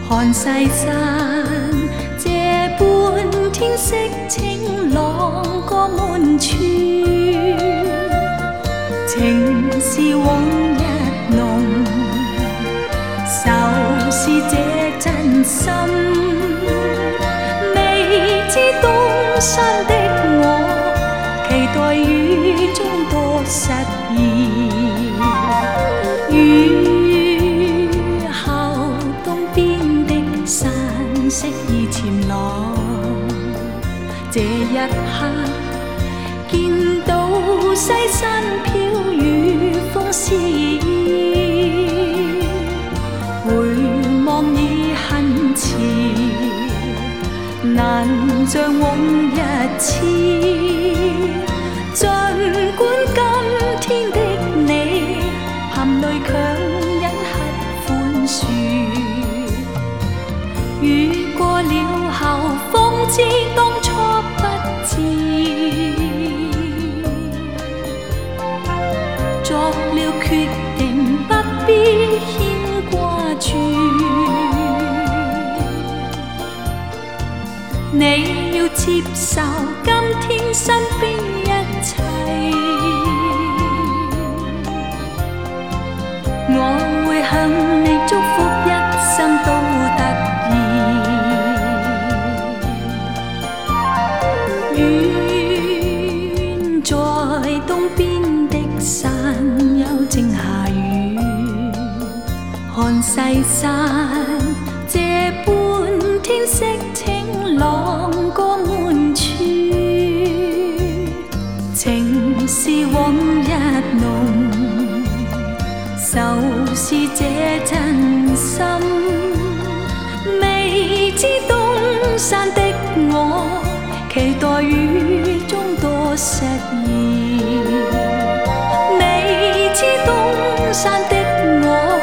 看世山，这般天色清朗过满处，情是往日浓，愁是这真心。未知东山的我，期待雨中多失意。雨後東邊的山色已漸朗，這一刻見到西山飄雨風絲意，回望已很遲，難像往日似。儘管今天的你含淚強忍刻寬恕，雨過了後方知當初不智，作了決定不必牽掛住。你要接受今天身邊一切，我會向你祝福一生都得意。遠在東邊的山丘正下雨，看世山這般天色清朗過滿處，情是往日濃，愁是這真心。未知東山的我，期待雨中多失意。未知東山的我，